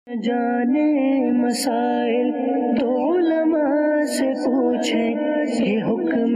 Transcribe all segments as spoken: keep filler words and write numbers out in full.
جانے مسائل تو علماء سے پوچھیں، یہ حکم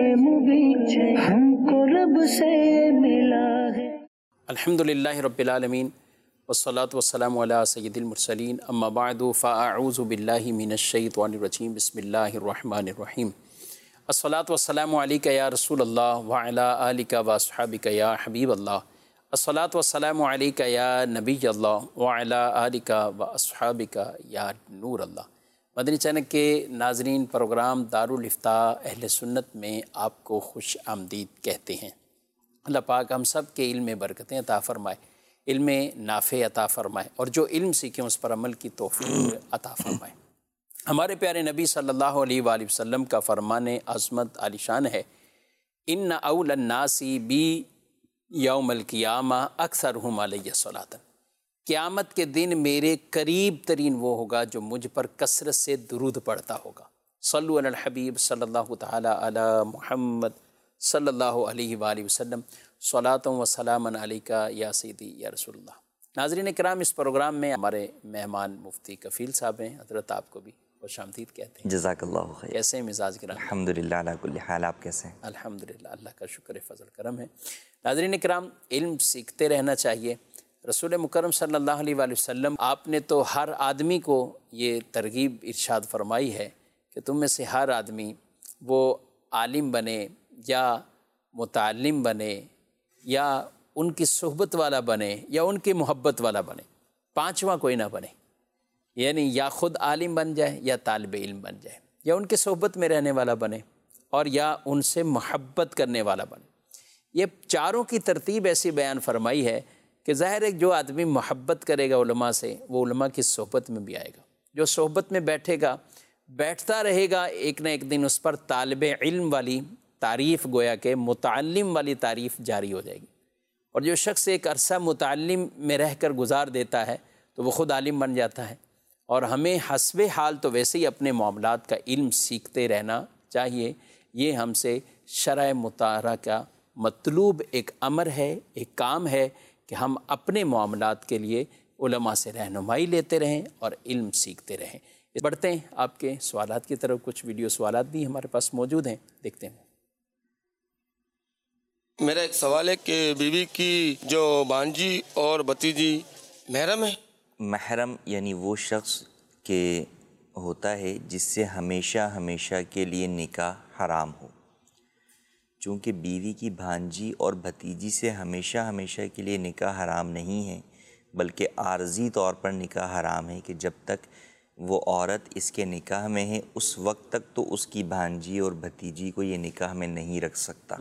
مبین ہم کو رب سے ملا ہے۔ الحمدللہ رب العالمین والصلاة والسلام علی سید المرسلین، اما بعد فاعوذ باللہ من الشیطان الرجیم، بسم اللہ الرحمن الرحیم۔ الصلاة والسلام علیک یا رسول اللہ وعلی آلک واصحابک یا حبیب اللہ۔ الصلاة والسلام علیک یا نبی اللہ وعلی آلک واصحابک یا نور اللہ۔ مدنی چینل کے ناظرین، پروگرام دارالافتاء اہل سنت میں آپ کو خوش آمدید کہتے ہیں۔ اللہ پاک ہم سب کے علم میں برکتیں عطا فرمائے، علم نافع عطا فرمائے، اور جو علم سیکھیں اس پر عمل کی توفیق عطا فرمائے۔ ہمارے پیارے نبی صلی اللہ علیہ وآلہ وسلم کا فرمان عظمت عالی شان ہے، ان اول الناس بی یوم القیامہ اکثرہم علیہ صلاۃ۔ قیامت کے دن میرے قریب ترین وہ ہوگا جو مجھ پر کثرت سے درود پڑھتا ہوگا۔ صلو علی الحبیب صلی اللہ تعالی علی محمد صلی اللہ علیہ وآلہ وسلم، صلاۃ و سلام علیکہ یا سیدی یا رسول اللہ۔ ناظرین کرام، اس پروگرام میں ہمارے مہمان مفتی کفیل صاحب ہیں، حضرت آپ کو بھی خوش آمدید کہتے ہیں۔ جزاک اللہ خیر۔ کیسے ہیں مزاج کرام؟ الحمدللہ علی کل حال، آپ کیسے ہیں؟ الحمدللہ، اللہ کا شکر فضل کرم ہے۔ ناظرین کرام، علم سیکھتے رہنا چاہیے۔ رسول مکرم صلی اللہ علیہ وآلہ وسلم آپ نے تو ہر آدمی کو یہ ترغیب ارشاد فرمائی ہے کہ تم میں سے ہر آدمی وہ عالم بنے یا متعلم بنے یا ان کی صحبت والا بنے یا ان کی محبت والا بنے، پانچواں کوئی نہ بنے۔ یعنی یا خود عالم بن جائے یا طالب علم بن جائے یا ان کے صحبت میں رہنے والا بنے اور یا ان سے محبت کرنے والا بنے۔ یہ چاروں کی ترتیب ایسی بیان فرمائی ہے کہ ظاہر ہے جو آدمی محبت کرے گا علماء سے، وہ علماء کی صحبت میں بھی آئے گا۔ جو صحبت میں بیٹھے گا، بیٹھتا رہے گا، ایک نہ ایک دن اس پر طالب علم والی تعریف، گویا کہ متعلم والی تعریف جاری ہو جائے گی۔ اور جو شخص ایک عرصہ متعلم میں رہ کر گزار دیتا ہے تو وہ خود عالم بن جاتا ہے۔ اور ہمیں حسب حال تو ویسے ہی اپنے معاملات کا علم سیکھتے رہنا چاہیے۔ یہ ہم سے شرع مطہرہ کا مطلوب ایک امر ہے، ایک کام ہے کہ ہم اپنے معاملات کے لیے علماء سے رہنمائی لیتے رہیں اور علم سیکھتے رہیں۔ بڑھتے ہیں آپ کے سوالات کی طرف۔ کچھ ویڈیو سوالات بھی ہمارے پاس موجود ہیں، دیکھتے ہیں۔ میرا ایک سوال ہے کہ بیوی کی جو بانجی اور بھتیجی محرم ہے؟ محرم یعنی وہ شخص کے ہوتا ہے جس سے ہمیشہ ہمیشہ کے لیے نکاح حرام ہو۔ چونکہ بیوی کی بھانجی اور بھتیجی سے ہمیشہ ہمیشہ کے لیے نکاح حرام نہیں ہے، بلکہ عارضی طور پر نکاح حرام ہے کہ جب تک وہ عورت اس کے نکاح میں ہے اس وقت تک تو اس کی بھانجی اور بھتیجی کو یہ نکاح میں نہیں رکھ سکتا۔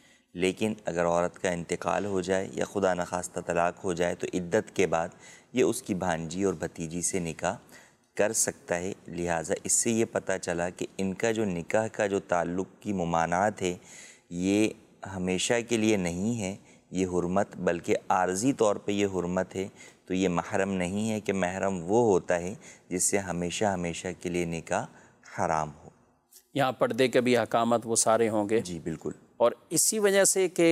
لیکن اگر عورت کا انتقال ہو جائے یا خدا نخواستہ طلاق ہو جائے تو عدت کے بعد یہ اس کی بھانجی اور بھتیجی سے نکاح کر سکتا ہے۔ لہٰذا اس سے یہ پتہ چلا کہ ان کا جو نکاح کا جو تعلق کی ممانعت ہے یہ ہمیشہ کے لیے نہیں ہے، یہ حرمت بلکہ عارضی طور پہ یہ حرمت ہے۔ تو یہ محرم نہیں ہے کہ محرم وہ ہوتا ہے جس سے ہمیشہ ہمیشہ کے لیے نکاح حرام ہو۔ یہاں پردے کے بھی احکامات وہ سارے ہوں گے۔ جی بالکل۔ اور اسی وجہ سے کہ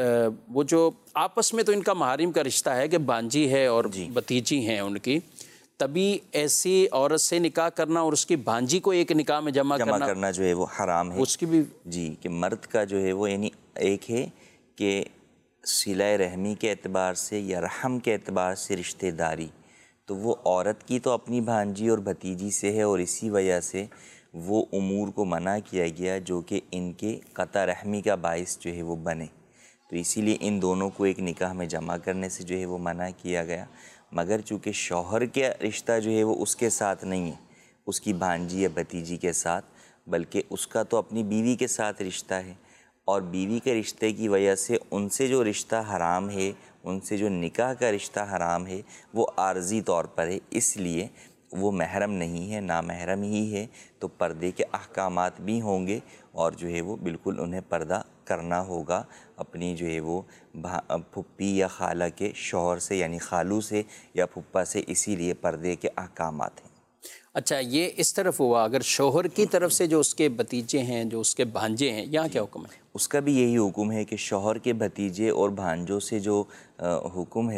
وہ جو آپس میں تو ان کا محارم کا رشتہ ہے کہ بانجی ہے اور بھتیجی ہیں ان کی، تبھی ایسی عورت سے نکاح کرنا اور اس کی بانجی کو ایک نکاح میں جمع جمع کرنا کرنا جو ہے وہ حرام ہے۔ اس کی بھی جی کہ مرد کا جو ہے وہ یعنی ایک ہے کہ صلہ رحمی کے اعتبار سے یا رحم کے اعتبار سے رشتہ داری، تو وہ عورت کی تو اپنی بھانجی اور بھتیجی سے ہے، اور اسی وجہ سے وہ امور کو منع کیا گیا جو کہ ان کے قطع رحمی کا باعث جو ہے وہ بنے۔ تو اسی لیے ان دونوں کو ایک نکاح میں جمع کرنے سے جو ہے وہ منع کیا گیا۔ مگر چونکہ شوہر کا رشتہ جو ہے وہ اس کے ساتھ نہیں ہے، اس کی بھانجی یا بھتیجی کے ساتھ، بلکہ اس کا تو اپنی بیوی کے ساتھ رشتہ ہے، اور بیوی کے رشتے کی وجہ سے ان سے جو رشتہ حرام ہے، ان سے جو نکاح کا رشتہ حرام ہے وہ عارضی طور پر ہے، اس لیے وہ محرم نہیں ہے، نامحرم ہی ہے۔ تو پردے کے احکامات بھی ہوں گے اور جو ہے وہ بالکل انہیں پردہ کرنا ہوگا اپنی جو ہے وہ پھپھی یا خالہ کے شوہر سے، یعنی خالو سے یا پھپھا سے، اسی لیے پردے کے احکامات ہیں۔ اچھا، یہ اس طرف ہوا، اگر شوہر کی طرف سے جو اس کے بھتیجے ہیں، جو اس کے بھانجے ہیں، یہاں کیا حکم ہے؟ اس کا بھی یہی حکم ہے کہ شوہر کے بھتیجے اور بھانجوں سے جو حکم ہے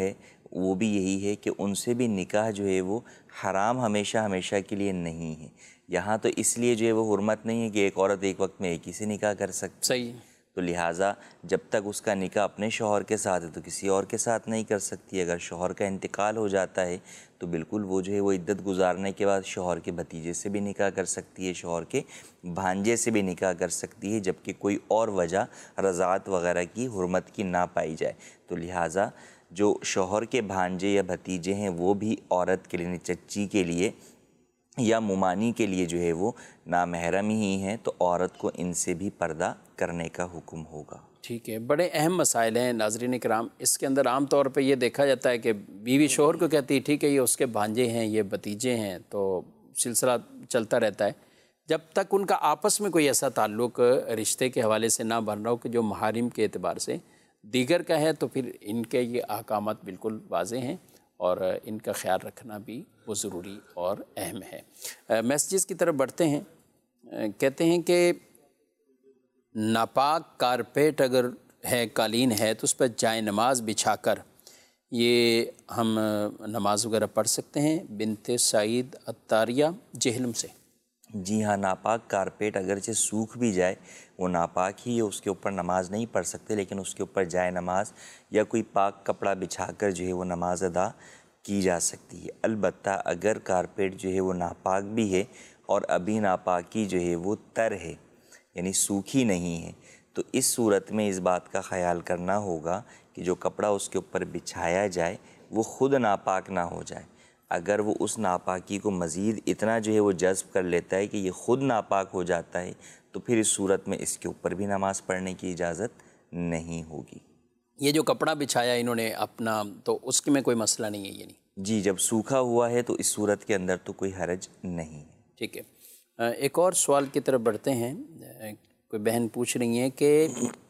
وہ بھی یہی ہے کہ ان سے بھی نکاح جو ہے وہ حرام ہمیشہ ہمیشہ کے لیے نہیں ہے. یہاں تو اس لیے جو ہے وہ حرمت نہیں ہے کہ ایک عورت ایک وقت میں ایک ہی سے نکاح کر سکتی. صحیح. تو لہٰذا جب تک اس کا نکاح اپنے شوہر کے ساتھ ہے تو کسی اور کے ساتھ نہیں کر سکتی. اگر شوہر کا انتقال ہو جاتا ہے تو بالکل وہ جو ہے وہ عدت گزارنے کے بعد شوہر کے بھتیجے سے بھی نکاح کر سکتی ہے, شوہر کے بھانجے سے بھی نکاح کر سکتی ہے, جبکہ کوئی اور وجہ رضاعت وغیرہ کی حرمت کی نہ پائی جائے. تو لہٰذا جو شوہر کے بھانجے یا بھتیجے ہیں وہ بھی عورت کے لیے, چچی کے لیے یا ممانی کے لیے جو ہے وہ نامحرم ہی ہیں, تو عورت کو ان سے بھی پردہ کرنے کا حکم ہوگا. ٹھیک ہے. بڑے اہم مسائل ہیں ناظرین کرام. اس کے اندر عام طور پہ یہ دیکھا جاتا ہے کہ بیوی شوہر کو کہتی ہے ٹھیک ہے یہ اس کے بھانجے ہیں, یہ بھتیجے ہیں, تو سلسلہ چلتا رہتا ہے جب تک ان کا آپس میں کوئی ایسا تعلق رشتے کے حوالے سے نہ بن رہا ہو کہ جو محارم کے اعتبار سے دیگر کا ہے, تو پھر ان کے یہ احکامات بالکل واضح ہیں اور ان کا خیال رکھنا بھی وہ ضروری اور اہم ہے. میسیجز کی طرف بڑھتے ہیں. کہتے ہیں کہ ناپاک کارپیٹ اگر ہے, قالین ہے, تو اس پر جائے نماز بچھا کر یہ ہم نماز وغیرہ پڑھ سکتے ہیں. بنت سعید اتاریہ جہلم سے. جی ہاں, ناپاک کارپیٹ اگرچہ سوکھ بھی جائے وہ ناپاک ہی ہے, اس کے اوپر نماز نہیں پڑھ سکتے, لیکن اس کے اوپر جائے نماز یا کوئی پاک کپڑا بچھا کر جو ہے وہ نماز ادا کی جا سکتی ہے. البتہ اگر کارپیٹ جو ہے وہ ناپاک بھی ہے اور ابھی ناپاکی جو ہے وہ تر ہے, یعنی سوکھی نہیں ہے, تو اس صورت میں اس بات کا خیال کرنا ہوگا کہ جو کپڑا اس کے اوپر بچھایا جائے وہ خود ناپاک نہ ہو جائے. اگر وہ اس ناپاکی کو مزید اتنا جو ہے وہ جذب کر لیتا ہے کہ یہ خود ناپاک ہو جاتا ہے, تو پھر اس صورت میں اس کے اوپر بھی نماز پڑھنے کی اجازت نہیں ہوگی. یہ جو کپڑا بچھایا انہوں نے اپنا, تو اس میں کوئی مسئلہ نہیں ہے یعنی؟ جی, جب سوکھا ہوا ہے تو اس صورت کے اندر تو کوئی حرج نہیں ہے. ٹھیک ہے. ایک اور سوال کی طرف بڑھتے ہیں. کوئی بہن پوچھ رہی ہیں کہ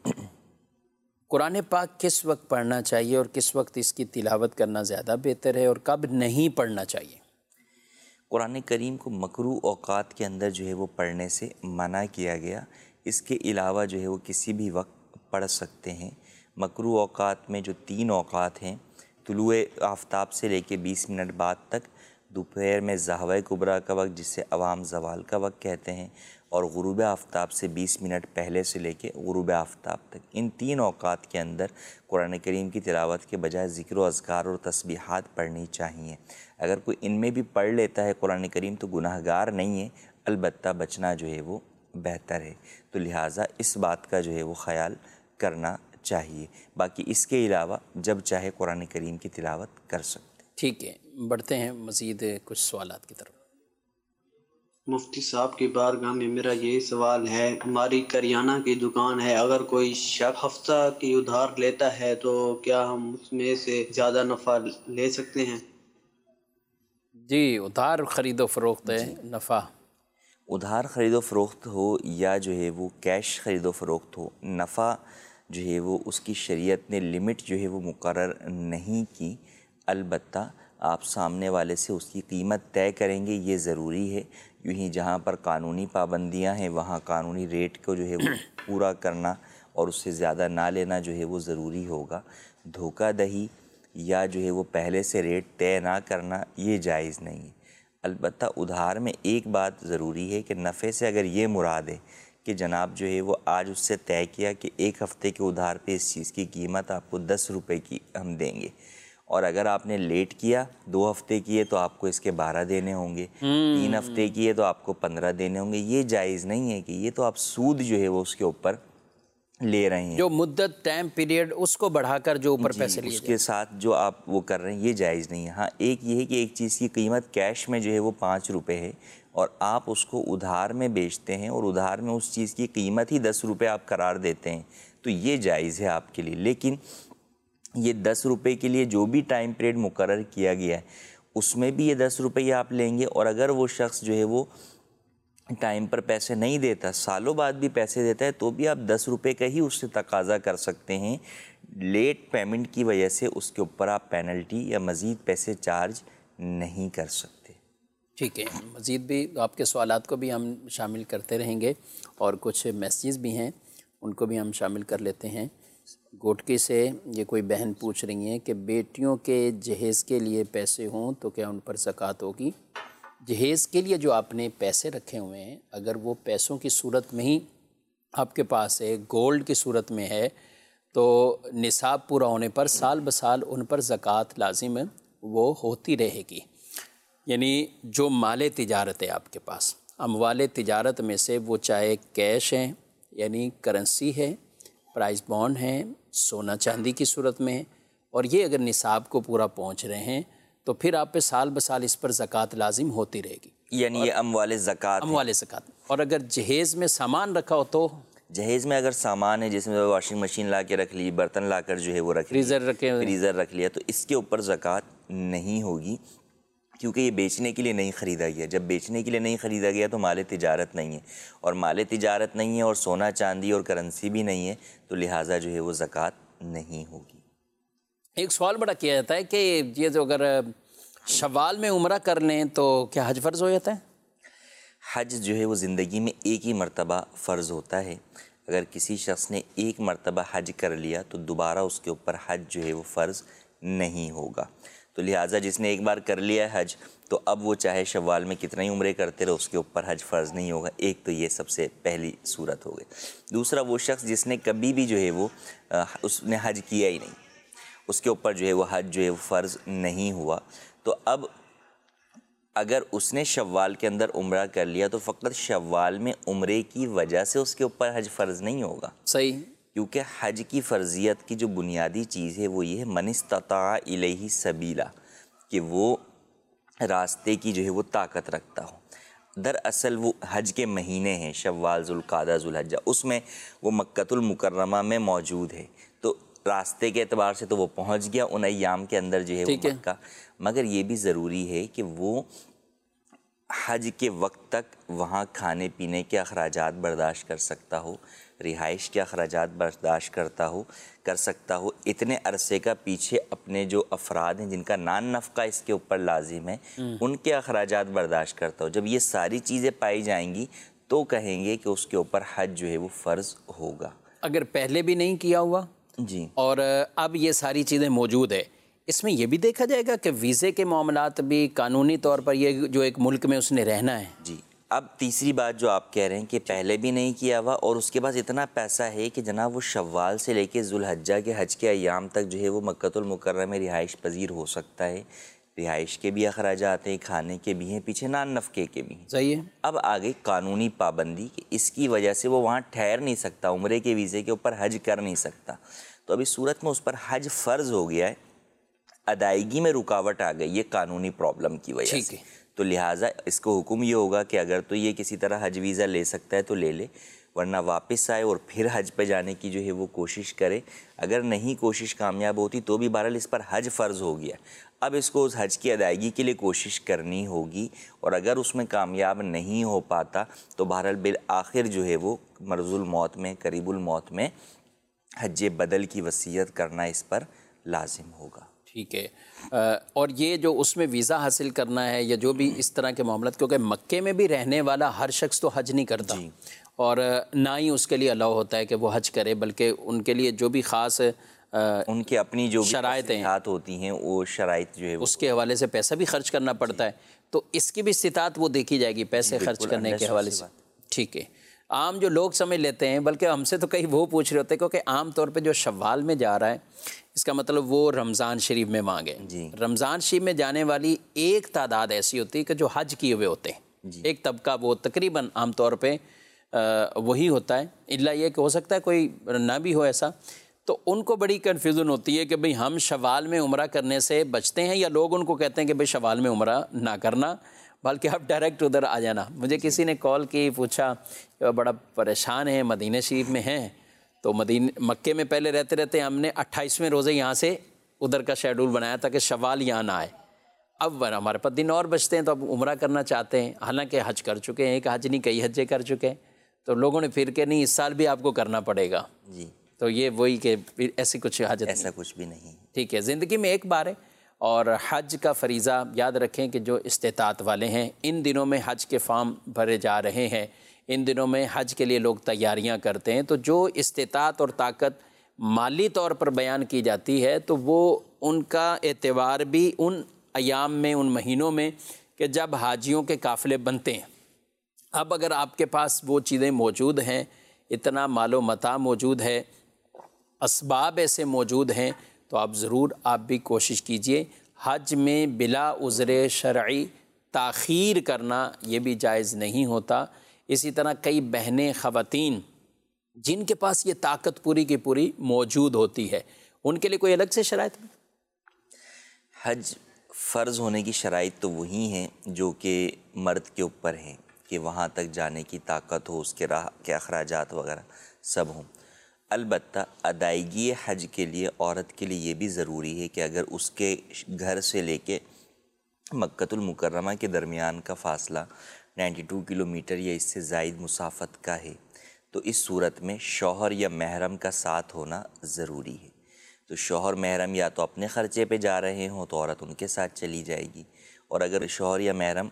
قرآن پاک کس وقت پڑھنا چاہیے اور کس وقت اس کی تلاوت کرنا زیادہ بہتر ہے اور کب نہیں پڑھنا چاہیے؟ قرآن کریم کو مکروہ اوقات کے اندر جو ہے وہ پڑھنے سے منع کیا گیا. اس کے علاوہ جو ہے وہ کسی بھی وقت پڑھ سکتے ہیں. مکروہ اوقات میں جو تین اوقات ہیں, طلوع آفتاب سے لے کے بیس منٹ بعد تک, دوپہر میں ظہوہ کبریٰ کا وقت جسے عوام زوال کا وقت کہتے ہیں, اور غروب آفتاب سے بیس منٹ پہلے سے لے کے غروب آفتاب تک. ان تین اوقات کے اندر قرآن کریم کی تلاوت کے بجائے ذکر و اذکار اور تسبیحات پڑھنی چاہیے. اگر کوئی ان میں بھی پڑھ لیتا ہے قرآن کریم تو گناہ گار نہیں ہے, البتہ بچنا جو ہے وہ بہتر ہے. تو لہٰذا اس بات کا جو ہے وہ خیال کرنا چاہیے. باقی اس کے علاوہ جب چاہے قرآن کریم کی تلاوت کر سکتے. ٹھیک ہے, بڑھتے ہیں مزید کچھ سوالات کی طرف. مفتی صاحب کی بارگاہ میں میرا یہی سوال ہے, ہماری کریانہ کی دکان ہے, اگر کوئی شخص ہفتہ کی ادھار لیتا ہے تو کیا ہم اس میں سے زیادہ نفع لے سکتے ہیں؟ جی, ادھار خرید و فروخت ہے, نفع. ادھار خرید و فروخت ہو یا جو ہے وہ کیش خرید و فروخت ہو, نفع جو ہے وہ اس کی شریعت نے لمٹ جو ہے وہ مقرر نہیں کی. البتہ آپ سامنے والے سے اس کی قیمت طے کریں گے, یہ ضروری ہے. یوں ہی جہاں پر قانونی پابندیاں ہیں وہاں قانونی ریٹ کو جو ہے وہ پورا کرنا اور اس سے زیادہ نہ لینا جو ہے وہ ضروری ہوگا. دھوکہ دہی یا جو ہے وہ پہلے سے ریٹ طے نہ کرنا یہ جائز نہیں ہے. البتہ ادھار میں ایک بات ضروری ہے کہ نفع سے اگر یہ مراد ہے کہ جناب جو ہے وہ آج اس سے طے کیا کہ ایک ہفتے کے ادھار پہ اس چیز کی قیمت آپ کو دس روپے کی ہم دیں گے, اور اگر آپ نے لیٹ کیا, دو ہفتے کیے تو آپ کو اس کے بارہ دینے ہوں گے, تین ہفتے کیے تو آپ کو پندرہ دینے ہوں گے. یہ جائز نہیں ہے کہ یہ تو آپ سود جو ہے وہ اس کے اوپر لے رہے ہیں, جو مدت ٹائم پیریڈ اس کو بڑھا کر جو اوپر پیسے لیے اس کے ساتھ جو آپ وہ کر رہے ہیں یہ جائز نہیں ہے. ہاں ایک یہ ہے کہ ایک چیز کی قیمت کیش میں جو ہے وہ پانچ روپے ہے اور آپ اس کو ادھار میں بیچتے ہیں اور ادھار میں اس چیز کی قیمت ہی دس روپے آپ قرار دیتے ہیں, تو یہ جائز ہے آپ کے لیے. لیکن یہ دس روپے کے لیے جو بھی ٹائم پیریڈ مقرر کیا گیا ہے اس میں بھی یہ دس روپے آپ لیں گے, اور اگر وہ شخص جو ہے وہ ٹائم پر پیسے نہیں دیتا, سالوں بعد بھی پیسے دیتا ہے, تو بھی آپ دس روپے کا ہی اس سے تقاضا کر سکتے ہیں. لیٹ پیمنٹ کی وجہ سے اس کے اوپر آپ پینلٹی یا مزید پیسے چارج نہیں کر سکتے. ٹھیک ہے, مزید بھی آپ کے سوالات کو بھی ہم شامل کرتے رہیں گے اور کچھ میسیجز بھی ہیں ان کو بھی ہم شامل کر لیتے ہیں. گوٹکی سے یہ کوئی بہن پوچھ رہی ہیں کہ بیٹیوں کے جہیز کے لیے پیسے ہوں تو کیا ان پر زکوٰۃ ہوگی؟ جہیز کے لیے جو آپ نے پیسے رکھے ہوئے ہیں، اگر وہ پیسوں کی صورت میں ہی آپ کے پاس ہے، گولڈ کی صورت میں ہے، تو نصاب پورا ہونے پر سال بسال ان پر زکوٰۃ لازم ہے، وہ ہوتی رہے گی۔ یعنی جو مال تجارت ہے آپ کے پاس، اموال تجارت میں سے وہ چاہے کیش ہیں یعنی کرنسی ہے، پرائز بانڈ ہیں، سونا چاندی کی صورت میں ہے، اور یہ اگر نصاب کو پورا پہنچ رہے ہیں تو پھر آپ پہ سال بسال اس پر زکوٰۃ لازم ہوتی رہے گی، یعنی یہ اموال زکوٰۃ اموال زکوٰۃ۔ اور اگر جہیز میں سامان رکھا ہو تو جہیز میں اگر سامان ہے، جس میں واشنگ مشین لا کے رکھ لی، برتن لا کر جو ہے وہ رکھ لی، فریزر رکھے ہوئے، فریزر رکھ لیا، تو اس کے اوپر زکوٰۃ نہیں ہوگی، کیونکہ یہ بیچنے کے لیے نہیں خریدا گیا۔ جب بیچنے کے لیے نہیں خریدا گیا تو مال تجارت نہیں ہے، اور مال تجارت نہیں ہے اور سونا چاندی اور کرنسی بھی نہیں ہے، تو لہٰذا جو ہے وہ زکوٰۃ نہیں ہوگی۔ ایک سوال بڑا کیا جاتا ہے کہ یہ جو اگر شوال میں عمرہ کر لیں تو کیا حج فرض ہو جاتا ہے؟ حج جو ہے وہ زندگی میں ایک ہی مرتبہ فرض ہوتا ہے۔ اگر کسی شخص نے ایک مرتبہ حج کر لیا تو دوبارہ اس کے اوپر حج جو ہے وہ فرض نہیں ہوگا۔ تو لہٰذا جس نے ایک بار کر لیا ہے حج، تو اب وہ چاہے شوال میں کتنا ہی عمرے کرتے رہے، اس کے اوپر حج فرض نہیں ہوگا۔ ایک تو یہ سب سے پہلی صورت ہو گئی۔ دوسرا، وہ شخص جس نے کبھی بھی جو ہے وہ اس نے حج کیا ہی نہیں، اس کے اوپر جو ہے وہ حج جو ہے وہ فرض نہیں ہوا، تو اب اگر اس نے شوال کے اندر عمرہ کر لیا تو فقط شوال میں عمرے کی وجہ سے اس کے اوپر حج فرض نہیں ہوگا۔ صحیح، کیونکہ حج کی فرضیت کی جو بنیادی چیز ہے وہ یہ ہے من استطاع الیہ سبیلا، کہ وہ راستے کی جو ہے وہ طاقت رکھتا ہو۔ دراصل وہ حج کے مہینے ہیں، شوال، ذوالقعدہ، ذوالحجہ، اس میں وہ مکۃ المکرمہ میں موجود ہے، تو راستے کے اعتبار سے تو وہ پہنچ گیا ان ایام کے اندر جو ہے وہ مکہ، مگر یہ بھی ضروری ہے کہ وہ حج کے وقت تک وہاں کھانے پینے کے اخراجات برداشت کر سکتا ہو، رہائش کے اخراجات برداشت کرتا ہو کر سکتا ہو، اتنے عرصے کا پیچھے اپنے جو افراد ہیں جن کا نان نفقہ اس کے اوپر لازم ہے، ان کے اخراجات برداشت کرتا ہو۔ جب یہ ساری چیزیں پائی جائیں گی تو کہیں گے کہ اس کے اوپر حج جو ہے وہ فرض ہوگا۔ اگر پہلے بھی نہیں کیا ہوا جی، اور اب یہ ساری چیزیں موجود ہے، اس میں یہ بھی دیکھا جائے گا کہ ویزے کے معاملات بھی قانونی طور پر یہ جو ایک ملک میں اس نے رہنا ہے۔ جی، اب تیسری بات جو آپ کہہ رہے ہیں کہ پہلے بھی نہیں کیا ہوا اور اس کے بعد اتنا پیسہ ہے کہ جناب وہ شوال سے لے کے ذوالحجہ کے حج کے ایام تک جو ہے وہ مکۃ المکرمہ میں رہائش پذیر ہو سکتا ہے، رہائش کے بھی اخراجات ہیں، کھانے کے بھی ہیں، پیچھے نان نفقے کے بھی ہیں۔ صحیح ہے۔ اب آگے قانونی پابندی کہ اس کی وجہ سے وہ وہاں ٹھہر نہیں سکتا، عمرے کے ویزے کے اوپر حج کر نہیں سکتا، تو اب اس صورت میں اس پر حج فرض ہو گیا ہے، ادائیگی میں رکاوٹ آ گئی ہے قانونی پرابلم کی وجہ سے، تو لہٰذا اس کو حکم یہ ہوگا کہ اگر تو یہ کسی طرح حج ویزا لے سکتا ہے تو لے لے، ورنہ واپس آئے اور پھر حج پہ جانے کی جو ہے وہ کوشش کرے۔ اگر نہیں کوشش کامیاب ہوتی تو بھی بہرحال اس پر حج فرض ہو گیا، اب اس کو اس حج کی ادائیگی کے لیے کوشش کرنی ہوگی، اور اگر اس میں کامیاب نہیں ہو پاتا تو بہرحال بالآخر جو ہے وہ مرض الموت میں، قریب الموت میں حج بدل کی وصیت کرنا اس پر لازم ہوگا۔ ٹھیک ہے، اور یہ جو اس میں ویزا حاصل کرنا ہے یا جو بھی اس طرح کے معاملات، کیونکہ مکے میں بھی رہنے والا ہر شخص تو حج نہیں کرتا، اور نہ ہی اس کے لیے الاؤ ہوتا ہے کہ وہ حج کرے، بلکہ ان کے لیے جو بھی خاص ان کے اپنی جو شرائط ہوتی ہیں وہ شرائط جو ہے اس کے حوالے سے پیسہ بھی خرچ کرنا پڑتا ہے، تو اس کی بھی استطاعت وہ دیکھی جائے گی پیسے خرچ کرنے کے حوالے سے۔ ٹھیک ہے، عام جو لوگ سمجھ لیتے ہیں، بلکہ ہم سے تو کئی وہ پوچھ رہے ہوتے ہیں، کیونکہ عام طور پہ جو شوال میں جا رہا ہے اس کا مطلب وہ رمضان شریف میں مانگے، جی، رمضان شریف میں جانے والی ایک تعداد ایسی ہوتی ہے کہ جو حج کیے ہوئے ہوتے ہیں، جی، ایک طبقہ وہ تقریباً عام طور پہ وہی ہوتا ہے، الا یہ کہ ہو سکتا ہے کوئی نہ بھی ہو ایسا، تو ان کو بڑی کنفیوژن ہوتی ہے کہ بھئی ہم شوال میں عمرہ کرنے سے بچتے ہیں، یا لوگ ان کو کہتے ہیں کہ بھئی شوال میں عمرہ نہ کرنا، بلکہ آپ ڈائریکٹ ادھر آ جانا۔ مجھے کسی نے کال کی، پوچھا کہ بڑا پریشان ہے، مدینہ شریف میں ہیں، تو مدینہ مکے میں پہلے رہتے رہتے ہم نے اٹھائیسویں روزے یہاں سے ادھر کا شیڈول بنایا تھا کہ شوال یہاں نہ آئے، اب ہمارے پاس دن اور بچتے ہیں تو اب عمرہ کرنا چاہتے ہیں، حالانکہ حج کر چکے ہیں، ایک حج نہیں کئی حجیں کر چکے ہیں، تو لوگوں نے پھر کہ نہیں اس سال بھی آپ کو کرنا پڑے گا، جی، تو یہ وہی کہ ایسی کچھ حاجت ایسا کچھ بھی نہیں۔ ٹھیک ہے، زندگی میں ایک بار ہے، اور حج کا فریضہ یاد رکھیں کہ جو استطاعت والے ہیں ان دنوں میں حج کے فارم بھرے جا رہے ہیں، ان دنوں میں حج کے لیے لوگ تیاریاں کرتے ہیں، تو جو استطاعت اور طاقت مالی طور پر بیان کی جاتی ہے تو وہ ان کا اعتبار بھی ان ایام میں، ان مہینوں میں کہ جب حاجیوں کے قافلے بنتے ہیں۔ اب اگر آپ کے پاس وہ چیزیں موجود ہیں، اتنا مال و متاع موجود ہے، اسباب ایسے موجود ہیں، تو آپ ضرور آپ بھی کوشش کیجئے۔ حج میں بلا عذر شرعی تاخیر کرنا یہ بھی جائز نہیں ہوتا۔ اسی طرح کئی بہنیں، خواتین جن کے پاس یہ طاقت پوری کی پوری موجود ہوتی ہے، ان کے لیے کوئی الگ سے شرائط ہے؟ حج فرض ہونے کی شرائط تو وہی ہیں جو کہ مرد کے اوپر ہیں کہ وہاں تک جانے کی طاقت ہو، اس کے راہ کے اخراجات وغیرہ سب ہوں۔ البتہ ادائیگی حج کے لیے عورت کے لیے یہ بھی ضروری ہے کہ اگر اس کے گھر سے لے کے مکۃ المکرمہ کے درمیان کا فاصلہ نائنٹی ٹو کلومیٹر یا اس سے زائد مسافت کا ہے تو اس صورت میں شوہر یا محرم کا ساتھ ہونا ضروری ہے۔ تو شوہر محرم یا تو اپنے خرچے پہ جا رہے ہوں تو عورت ان کے ساتھ چلی جائے گی، اور اگر شوہر یا محرم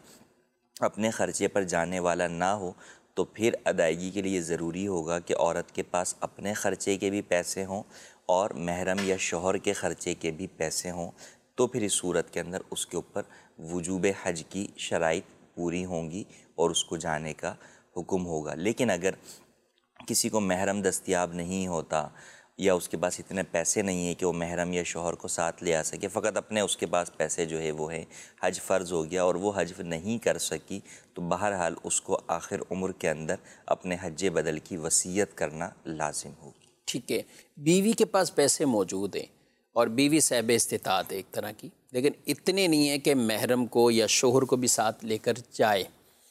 اپنے خرچے پر جانے والا نہ ہو تو پھر ادائیگی کے لیے ضروری ہوگا کہ عورت کے پاس اپنے خرچے کے بھی پیسے ہوں اور محرم یا شوہر کے خرچے کے بھی پیسے ہوں، تو پھر اس صورت کے اندر اس کے اوپر وجوب حج کی شرائط پوری ہوں گی اور اس کو جانے کا حکم ہوگا۔ لیکن اگر کسی کو محرم دستیاب نہیں ہوتا یا اس کے پاس اتنے پیسے نہیں ہیں کہ وہ محرم یا شوہر کو ساتھ لے آ سکے، فقط اپنے اس کے پاس پیسے جو ہے وہ ہیں، حج فرض ہو گیا اور وہ حج نہیں کر سکی، تو بہرحال اس کو آخر عمر کے اندر اپنے حج بدل کی وصیت کرنا لازم ہوگی۔ ٹھیک ہے، بیوی کے پاس پیسے موجود ہیں اور بیوی صاحب استطاعت ہے ایک طرح کی، لیکن اتنے نہیں ہیں کہ محرم کو یا شوہر کو بھی ساتھ لے کر جائے،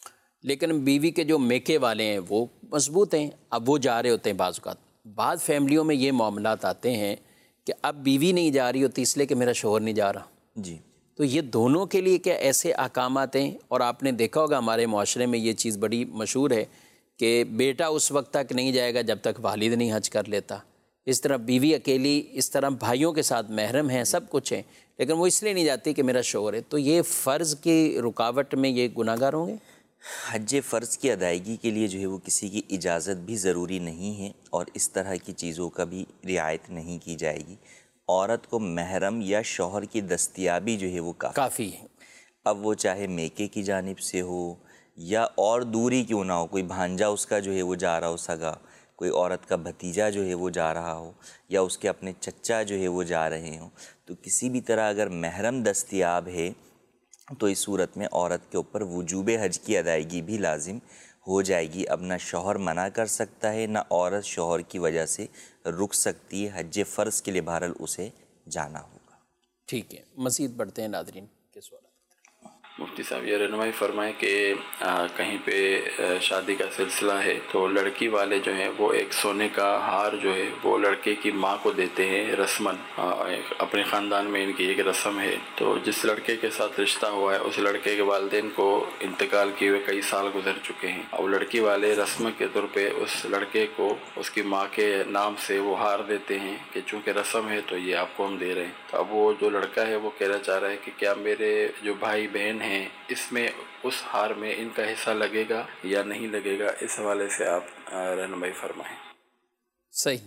لیکن بیوی کے جو میکے والے ہیں وہ مضبوط ہیں، اب وہ جا رہے ہوتے ہیں۔ بعض اوقات بعض فیملیوں میں یہ معاملات آتے ہیں کہ اب بیوی نہیں جا رہی ہوتی اس لیے کہ میرا شوہر نہیں جا رہا، جی، تو یہ دونوں کے لیے کیا ایسے احکامات ہیں؟ اور آپ نے دیکھا ہوگا ہمارے معاشرے میں یہ چیز بڑی مشہور ہے کہ بیٹا اس وقت تک نہیں جائے گا جب تک والد نہیں حج کر لیتا، اس طرح بیوی اکیلی، اس طرح بھائیوں کے ساتھ محرم ہیں، سب کچھ ہیں، لیکن وہ اس لیے نہیں جاتی کہ میرا شوہر ہے، تو یہ فرض کی رکاوٹ میں یہ گناہ گار ہوں گے؟ حج فرض کی ادائیگی کے لیے جو ہے وہ کسی کی اجازت بھی ضروری نہیں ہے اور اس طرح کی چیزوں کا بھی رعایت نہیں کی جائے گی۔ عورت کو محرم یا شوہر کی دستیابی جو ہے وہ کافی کافی ہے، اب وہ چاہے میکے کی جانب سے ہو یا اور دوری کیوں نہ ہو، کوئی بھانجا اس کا جو ہے وہ جا رہا ہو سگا، کوئی عورت کا بھتیجا جو ہے وہ جا رہا ہو یا اس کے اپنے چچا جو ہے وہ جا رہے ہوں، تو کسی بھی طرح اگر محرم دستیاب ہے تو اس صورت میں عورت کے اوپر وجوب حج کی ادائیگی بھی لازم ہو جائے گی۔ اب نہ شوہر منع کر سکتا ہے، نہ عورت شوہر کی وجہ سے رک سکتی ہے، حج فرض کے لیے بہرحال اسے جانا ہوگا۔ ٹھیک ہے، مزید بڑھتے ہیں ناظرین کے سوالات۔ مفتی صاحب یہ رہنمائی فرمائیں کہ کہیں پہ شادی کا سلسلہ ہے تو لڑکی والے جو ہیں وہ ایک سونے کا ہار جو ہے وہ لڑکے کی ماں کو دیتے ہیں رسماً، اپنے خاندان میں ان کی ایک رسم ہے، تو جس لڑکے کے ساتھ رشتہ ہوا ہے اس لڑکے کے والدین کو انتقال کیے ہوئے کئی سال گزر چکے ہیں، اب لڑکی والے رسم کے طور پہ اس لڑکے کو اس کی ماں کے نام سے وہ ہار دیتے ہیں کہ چونکہ رسم ہے تو یہ آپ کو ہم دے رہے ہیں۔ تو اب وہ جو لڑکا ہے وہ کہنا چاہ رہا ہے کہ کیا میرے جو بھائی بہن ہیں اس میں اس ہار میں ان کا حصہ لگے گا یا نہیں لگے گا، اس حوالے سے آپ رہنمائی فرمائیں۔ صحیح،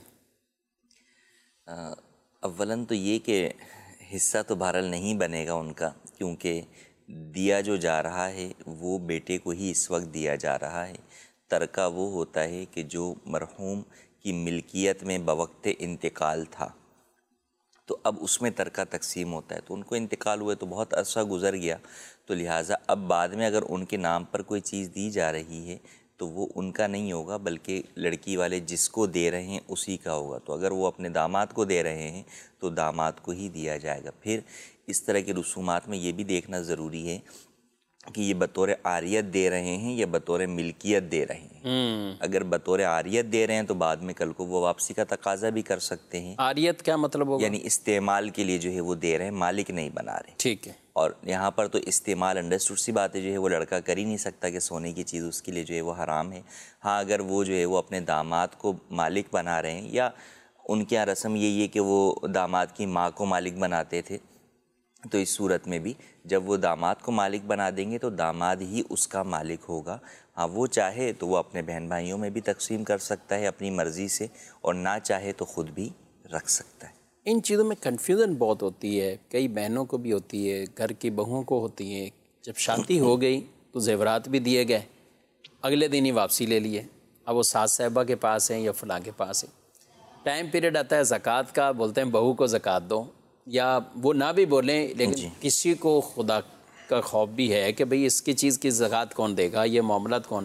اولاً تو یہ کہ حصہ تو بہرحال نہیں بنے گا ان کا، کیونکہ دیا جو جا رہا ہے وہ بیٹے کو ہی اس وقت دیا جا رہا ہے۔ ترکہ وہ ہوتا ہے کہ جو مرحوم کی ملکیت میں بوقت انتقال تھا تو اب اس میں ترکہ تقسیم ہوتا ہے، تو ان کو انتقال ہوئے تو بہت عرصہ گزر گیا، تو لہٰذا اب بعد میں اگر ان کے نام پر کوئی چیز دی جا رہی ہے تو وہ ان کا نہیں ہوگا بلکہ لڑکی والے جس کو دے رہے ہیں اسی کا ہوگا۔ تو اگر وہ اپنے داماد کو دے رہے ہیں تو داماد کو ہی دیا جائے گا۔ پھر اس طرح کے رسومات میں یہ بھی دیکھنا ضروری ہے کہ یہ بطور عاریت دے رہے ہیں یا بطور ملکیت دے رہے ہیں۔ اگر بطور عاریت دے رہے ہیں تو بعد میں کل کو وہ واپسی کا تقاضا بھی کر سکتے ہیں۔ عاریت کیا مطلب ہوگا؟ یعنی استعمال کے لیے جو ہے وہ دے رہے ہیں، مالک نہیں بنا رہے۔ ٹھیک ہے، اور یہاں پر تو استعمال انڈرسٹوڈ سی بات ہے، جو ہے وہ لڑکا کر ہی نہیں سکتا کہ سونے کی چیز اس کے لیے جو ہے وہ حرام ہے۔ ہاں اگر وہ جو ہے وہ اپنے داماد کو مالک بنا رہے ہیں، یا ان کے یہاں رسم یہی ہے کہ وہ داماد کی ماں کو مالک بناتے تھے، تو اس صورت میں بھی جب وہ داماد کو مالک بنا دیں گے تو داماد ہی اس کا مالک ہوگا۔ ہاں وہ چاہے تو وہ اپنے بہن بھائیوں میں بھی تقسیم کر سکتا ہے اپنی مرضی سے، اور نہ چاہے تو خود بھی رکھ سکتا ہے۔ ان چیزوں میں کنفیوژن بہت ہوتی ہے، کئی بہنوں کو بھی ہوتی ہے، گھر کی بہوؤں کو ہوتی ہے۔ جب شادی ہو گئی تو زیورات بھی دیے گئے، اگلے دن ہی واپسی لے لیے، اب وہ ساس صاحبہ کے پاس ہیں یا فلاں کے پاس ہیں۔ ٹائم پیریڈ آتا ہے زکوٰۃ کا، بولتے ہیں بہو کو زکوٰۃ دو، یا وہ نہ بھی بولیں لیکن جی۔ کسی کو خدا کا خوف بھی ہے کہ بھئی اس کی چیز کی زکوٰۃ کون دے گا، یہ معاملات کون ہے۔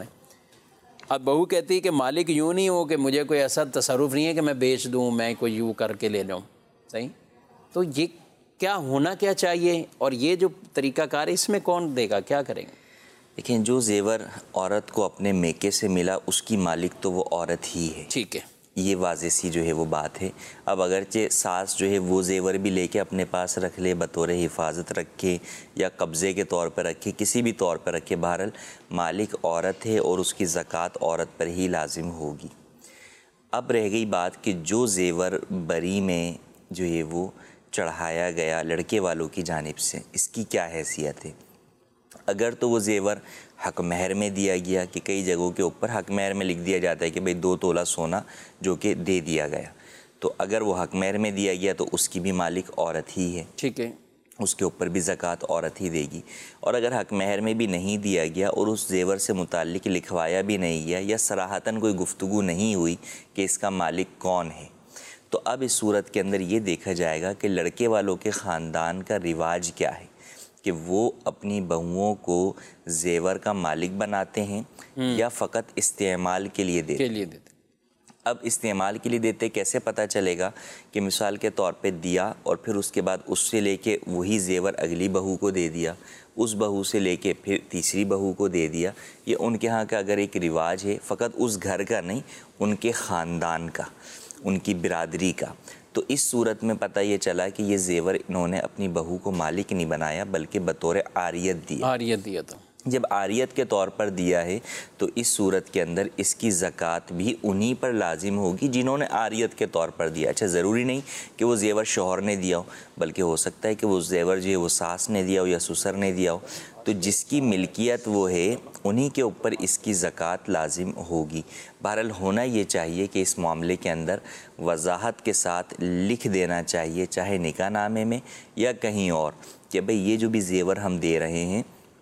اب بہو کہتی ہے کہ مالک یوں نہیں ہو کہ مجھے کوئی ایسا تصرف نہیں ہے کہ میں بیچ دوں، میں کوئی یوں کر کے لے لوں، صحیح؟ تو یہ کیا ہونا کیا چاہیے، اور یہ جو طریقہ کار ہے اس میں کون دے گا، کیا کریں گے؟ لیکن جو زیور عورت کو اپنے میکے سے ملا اس کی مالک تو وہ عورت ہی ہے، ٹھیک ہے، یہ واضح سی جو ہے وہ بات ہے۔ اب اگرچہ ساس جو ہے وہ زیور بھی لے کے اپنے پاس رکھ لے، بطور حفاظت رکھے یا قبضے کے طور پر رکھے، کسی بھی طور پر رکھے، بہرحال مالک عورت ہے اور اس کی زکوٰۃ عورت پر ہی لازم ہوگی۔ اب رہ گئی بات کہ جو زیور بری میں جو ہے وہ چڑھایا گیا لڑکے والوں کی جانب سے، اس کی کیا حیثیت ہے؟ اگر تو وہ زیور حق مہر میں دیا گیا، کہ کئی جگہوں کے اوپر حق مہر میں لکھ دیا جاتا ہے کہ بھئی دو تولہ سونا جو کہ دے دیا گیا، تو اگر وہ حق مہر میں دیا گیا تو اس کی بھی مالک عورت ہی ہے، ٹھیک ہے، اس کے اوپر بھی زکوٰۃ عورت ہی دے گی۔ اور اگر حق مہر میں بھی نہیں دیا گیا اور اس زیور سے متعلق لکھوایا بھی نہیں گیا، یا صراحتاً کوئی گفتگو نہیں ہوئی کہ اس کا مالک کون ہے، تو اب اس صورت کے اندر یہ دیکھا جائے گا کہ لڑکے والوں کے خاندان کا رواج کیا ہے، کہ وہ اپنی بہوؤں کو زیور کا مالک بناتے ہیں یا فقط استعمال کے لیے دیتے ہیں۔ اب استعمال کے لیے دیتے کیسے پتہ چلے گا؟ کہ مثال کے طور پہ دیا اور پھر اس کے بعد اس سے لے کے وہی زیور اگلی بہو کو دے دیا، اس بہو سے لے کے پھر تیسری بہو کو دے دیا، یہ ان کے ہاں کا اگر ایک رواج ہے، فقط اس گھر کا نہیں، ان کے خاندان کا، ان کی برادری کا، تو اس صورت میں پتہ یہ چلا کہ یہ زیور انہوں نے اپنی بہو کو مالک نہیں بنایا بلکہ بطور عاریت دیا۔ عاریت دیا تھا۔ جب عاریت کے طور پر دیا ہے تو اس صورت کے اندر اس کی زکوٰۃ بھی انہی پر لازم ہوگی جنہوں نے عاریت کے طور پر دیا۔ اچھا، ضروری نہیں کہ وہ زیور شوہر نے دیا ہو، بلکہ ہو سکتا ہے کہ وہ زیور جو ہے وہ ساس نے دیا ہو یا سسر نے دیا ہو، تو جس کی ملکیت وہ ہے انہی کے اوپر اس کی زکوٰۃ لازم ہوگی۔ بہرحال ہونا یہ چاہیے کہ اس معاملے کے اندر وضاحت کے ساتھ لکھ دینا چاہیے، چاہے نکاح نامے میں یا کہیں اور، کہ بھئی یہ جو بھی زیور ہم دے رہے ہیں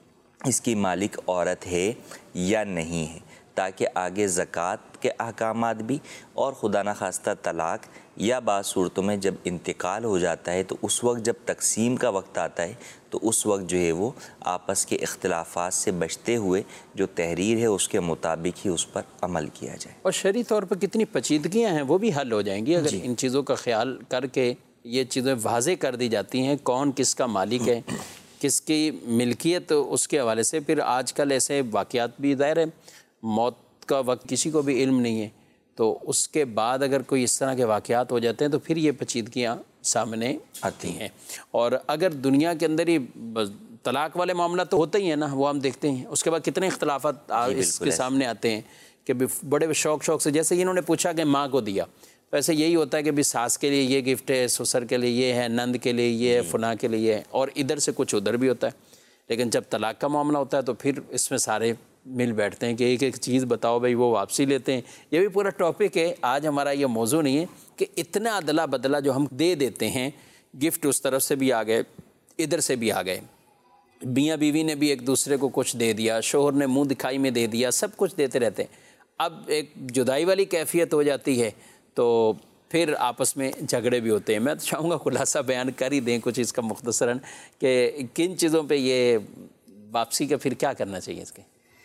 اس کی مالک عورت ہے یا نہیں ہے، تاکہ آگے زکوٰۃ کے احکامات بھی اور خدا نخواستہ طلاق یا بعض صورتوں میں جب انتقال ہو جاتا ہے تو اس وقت جب تقسیم کا وقت آتا ہے تو اس وقت جو ہے وہ آپس کے اختلافات سے بچتے ہوئے جو تحریر ہے اس کے مطابق ہی اس پر عمل کیا جائے۔ اور شرعی طور پر کتنی پیچیدگیاں ہیں وہ بھی حل ہو جائیں گی اگر جی۔ ان چیزوں کا خیال کر کے یہ چیزیں واضح کر دی جاتی ہیں، کون کس کا مالک ہے، کس کی ملکیت، اس کے حوالے سے پھر آج کل ایسے واقعات بھی ظاہر ہے، موت کا وقت کسی کو بھی علم نہیں ہے، تو اس کے بعد اگر کوئی اس طرح کے واقعات ہو جاتے ہیں تو پھر یہ پیچیدگیاں سامنے آتی ہیں۔ اور اگر دنیا کے اندر ہی طلاق والے معاملات تو ہوتے ہی ہیں نا، وہ ہم دیکھتے ہیں، اس کے بعد کتنے اختلافات اس کے سامنے آتے ہیں کہ بڑے شوق شوق سے، جیسے انہوں نے پوچھا کہ ماں کو دیا، ویسے یہی ہوتا ہے کہ بھی ساس کے لیے یہ گفٹ ہے، سسر کے لیے یہ ہے، نند کے لیے یہ ہے، فلاں کے لیے یہ ہے، اور ادھر سے کچھ ادھر بھی ہوتا ہے۔ لیکن جب طلاق کا معاملہ ہوتا ہے تو پھر اس میں سارے مل بیٹھتے ہیں کہ ایک ایک چیز بتاؤ بھائی، وہ واپسی لیتے ہیں۔ یہ بھی پورا ٹاپک ہے، آج ہمارا یہ موضوع نہیں ہے کہ اتنا ادلا بدلا جو ہم دے دیتے ہیں، گفٹ اس طرف سے بھی آ گئے، ادھر سے بھی آ گئے، میاں بیوی نے بھی ایک دوسرے کو کچھ دے دیا، شوہر نے منہ دکھائی میں دے دیا، سب کچھ دیتے رہتے ہیں۔ اب ایک جدائی والی کیفیت ہو جاتی ہے تو پھر آپس میں جھگڑے بھی ہوتے ہیں۔ میں تو چاہوں گا خلاصہ بیان کر ہی دیں کچھ اس کا مختصراً کہ کن چیزوں پہ یہ واپسی کا پھر کیا کرنا چاہیے اس کے؟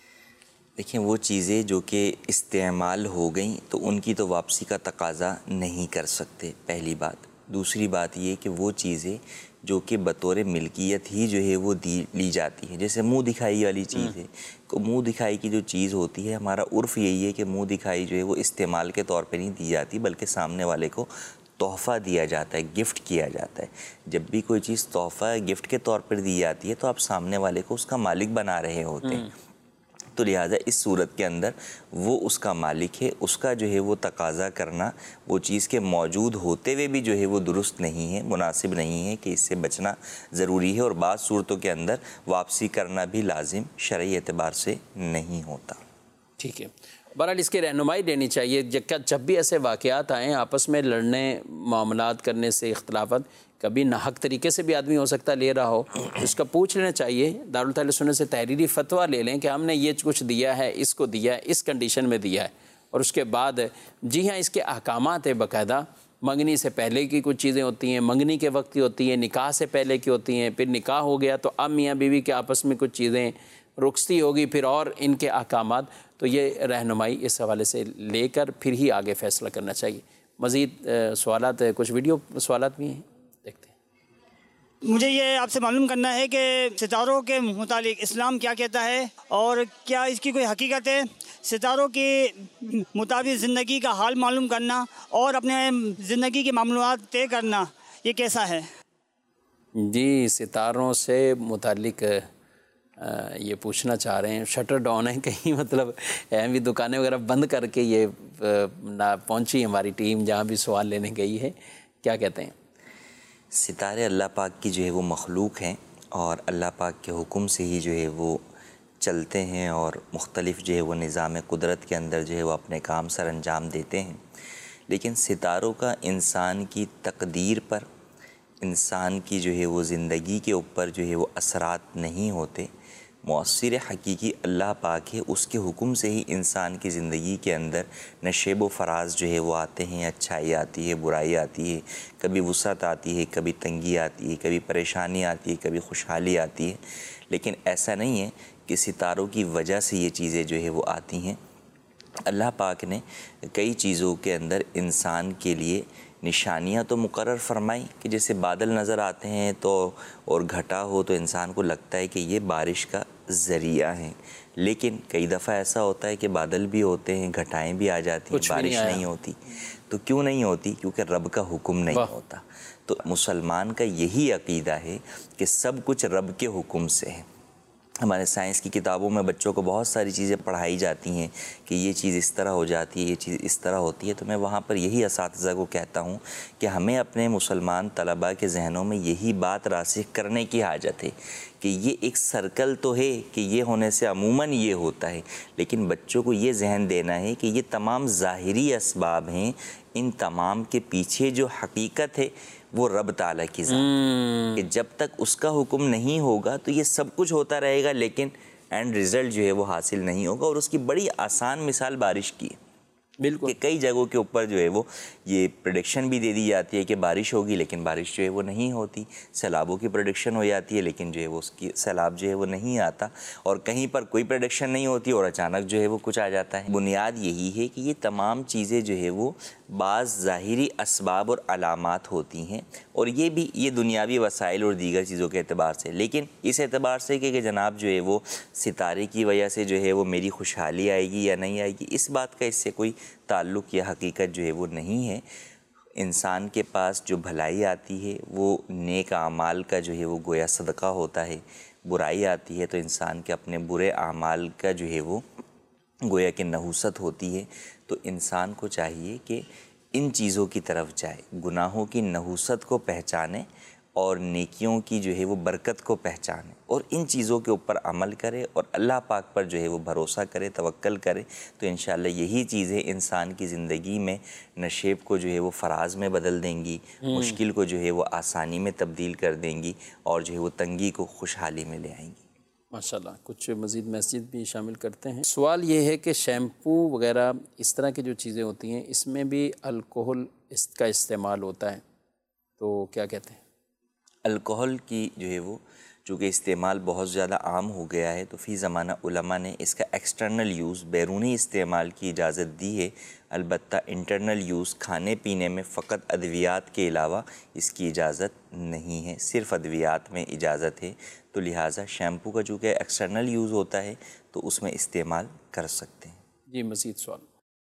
دیکھیں، وہ چیزیں جو کہ استعمال ہو گئیں تو ان کی تو واپسی کا تقاضا نہیں کر سکتے، پہلی بات۔ دوسری بات یہ کہ وہ چیزیں جو کہ بطور ملکیت ہی جو ہے وہ دی لی جاتی ہیں، جیسے منہ دکھائی والی چیز ہے، منہ دکھائی کی جو چیز ہوتی ہے، ہمارا عرف یہی ہے کہ منہ دکھائی جو ہے وہ استعمال کے طور پہ نہیں دی جاتی بلکہ سامنے والے کو تحفہ دیا جاتا ہے، گفٹ کیا جاتا ہے۔ جب بھی کوئی چیز تحفہ گفٹ کے طور پر دی جاتی ہے تو آپ سامنے والے کو اس کا مالک بنا رہے ہوتے ہیں، تو لہٰذا اس صورت کے اندر وہ اس کا مالک ہے، اس کا جو ہے وہ تقاضا کرنا وہ چیز کے موجود ہوتے ہوئے بھی جو ہے وہ درست نہیں ہے، مناسب نہیں ہے، کہ اس سے بچنا ضروری ہے، اور بعض صورتوں کے اندر واپسی کرنا بھی لازم شرعی اعتبار سے نہیں ہوتا۔ ٹھیک ہے۔ بہرحال اس کی رہنمائی لینی چاہیے. جب بھی ایسے واقعات آئیں آپس میں لڑنے معاملات کرنے سے اختلافات, کبھی ناحق طریقے سے بھی آدمی ہو سکتا لے رہا ہو, اس کا پوچھ لینا چاہیے. دارالتعلیم سنت سے تحریری فتویٰ لے لیں کہ ہم نے یہ کچھ دیا ہے, اس کو دیا ہے, اس کنڈیشن میں دیا ہے, اور اس کے بعد جی ہاں اس کے احکامات ہیں باقاعدہ. منگنی سے پہلے کی کچھ چیزیں ہوتی ہیں, منگنی کے وقت کی ہوتی ہیں, نکاح سے پہلے کی ہوتی ہیں, پھر نکاح ہو گیا تو اب میاں بیوی کے آپس میں کچھ چیزیں رخصتی ہوگی, پھر اور ان کے احکامات. تو یہ رہنمائی اس حوالے سے لے کر پھر ہی آگے فیصلہ کرنا چاہیے. مزید سوالات, کچھ ویڈیو سوالات بھی ہیں, دیکھتے ہیں. مجھے یہ آپ سے معلوم کرنا ہے کہ ستاروں کے متعلق اسلام کیا کہتا ہے, اور کیا اس کی کوئی حقیقت ہے؟ ستاروں کے مطابق زندگی کا حال معلوم کرنا اور اپنے زندگی کے معاملات طے کرنا, یہ کیسا ہے؟ جی, ستاروں سے متعلق یہ پوچھنا چاہ رہے ہیں. شٹر ڈاؤن ہے کہیں, مطلب اہم بھی دکانیں وغیرہ بند کر کے یہ نہ پہنچی ہماری ٹیم جہاں بھی سوال لینے گئی ہے. کیا کہتے ہیں؟ ستارے اللہ پاک کی جو ہے وہ مخلوق ہیں, اور اللہ پاک کے حکم سے ہی جو ہے وہ چلتے ہیں, اور مختلف جو ہے وہ نظام قدرت کے اندر جو ہے وہ اپنے کام سر انجام دیتے ہیں. لیکن ستاروں کا انسان کی تقدیر پر, انسان کی جو ہے وہ زندگی کے اوپر جو ہے وہ اثرات نہیں ہوتے. مؤثر حقیقی اللہ پاک ہے, اس کے حکم سے ہی انسان کی زندگی کے اندر نشیب و فراز جو ہے وہ آتے ہیں. اچھائی آتی ہے, برائی آتی ہے, کبھی وسعت آتی ہے, کبھی تنگی آتی ہے, کبھی پریشانی آتی ہے, کبھی خوشحالی آتی ہے. لیکن ایسا نہیں ہے کہ ستاروں کی وجہ سے یہ چیزیں جو ہے وہ آتی ہیں. اللہ پاک نے کئی چیزوں کے اندر انسان کے لیے نشانیاں تو مقرر فرمائی کہ جیسے بادل نظر آتے ہیں تو اور گھٹا ہو تو انسان کو لگتا ہے کہ یہ بارش کا ذریعہ ہیں. لیکن کئی دفعہ ایسا ہوتا ہے کہ بادل بھی ہوتے ہیں, گھٹائیں بھی آ جاتی ہیں, بارش نہیں ہوتی. تو کیوں نہیں ہوتی؟ کیونکہ رب کا حکم نہیں ہوتا. تو مسلمان کا یہی عقیدہ ہے کہ سب کچھ رب کے حکم سے ہے. ہمارے سائنس کی کتابوں میں بچوں کو بہت ساری چیزیں پڑھائی جاتی ہیں کہ یہ چیز اس طرح ہو جاتی ہے, یہ چیز اس طرح ہوتی ہے. تو میں وہاں پر یہی اساتذہ کو کہتا ہوں کہ ہمیں اپنے مسلمان طلباء کے ذہنوں میں یہی بات راسخ کرنے کی حاجت ہے کہ یہ ایک سرکل تو ہے کہ یہ ہونے سے عموماً یہ ہوتا ہے, لیکن بچوں کو یہ ذہن دینا ہے کہ یہ تمام ظاہری اسباب ہیں, ان تمام کے پیچھے جو حقیقت ہے وہ رب تعالیٰ کی ذات, کہ جب تک اس کا حکم نہیں ہوگا تو یہ سب کچھ ہوتا رہے گا, لیکن اینڈ رزلٹ جو ہے وہ حاصل نہیں ہوگا. اور اس کی بڑی آسان مثال بارش کی ہے. بالکل, کہ کئی جگہوں کے اوپر جو ہے وہ یہ پریڈکشن بھی دے دی جاتی ہے کہ بارش ہوگی, لیکن بارش جو ہے وہ نہیں ہوتی. سیلابوں کی پریڈکشن ہو جاتی ہے, لیکن جو ہے وہ اس کی سیلاب جو ہے وہ نہیں آتا. اور کہیں پر کوئی پریڈکشن نہیں ہوتی اور اچانک جو ہے وہ کچھ آ جاتا ہے. بنیاد یہی ہے کہ یہ تمام چیزیں جو ہے وہ بعض ظاہری اسباب اور علامات ہوتی ہیں, اور یہ بھی یہ دنیاوی وسائل اور دیگر چیزوں کے اعتبار سے. لیکن اس اعتبار سے کہ, کہ جناب جو ہے وہ ستارے کی وجہ سے جو ہے وہ میری خوشحالی آئے گی یا نہیں آئے گی, اس بات کا اس سے کوئی تعلق یا حقیقت جو ہے وہ نہیں ہے. انسان کے پاس جو بھلائی آتی ہے وہ نیک اعمال کا جو ہے وہ گویا صدقہ ہوتا ہے. برائی آتی ہے تو انسان کے اپنے برے اعمال کا جو ہے وہ گویا کہ نحوست ہوتی ہے. تو انسان کو چاہیے کہ ان چیزوں کی طرف جائے, گناہوں کی نحوست کو پہچانے اور نیکیوں کی جو ہے وہ برکت کو پہچانے, اور ان چیزوں کے اوپر عمل کرے اور اللہ پاک پر جو ہے وہ بھروسہ کرے, توکل کرے. تو انشاءاللہ یہی چیزیں انسان کی زندگی میں نشیب کو جو ہے وہ فراز میں بدل دیں گی, مشکل کو جو ہے وہ آسانی میں تبدیل کر دیں گی, اور جو ہے وہ تنگی کو خوشحالی میں لے آئیں گی. ماشاءاللہ. کچھ مزید میسیج بھی شامل کرتے ہیں. سوال یہ ہے کہ شیمپو وغیرہ اس طرح کی جو چیزیں ہوتی ہیں اس میں بھی الکوہل اس کا استعمال ہوتا ہے, تو کیا کہتے ہیں؟ الکوہل کی جو ہے وہ چونکہ استعمال بہت زیادہ عام ہو گیا ہے, تو فی زمانہ علماء نے اس کا ایکسٹرنل یوز, بیرونی استعمال کی اجازت دی ہے. البتہ انٹرنل یوز کھانے پینے میں فقط ادویات کے علاوہ اس کی اجازت نہیں ہے, صرف ادویات میں اجازت ہے. تو لہٰذا شیمپو کا چونکہ ایکسٹرنل یوز ہوتا ہے تو اس میں استعمال کر سکتے ہیں. جی مزید سوال.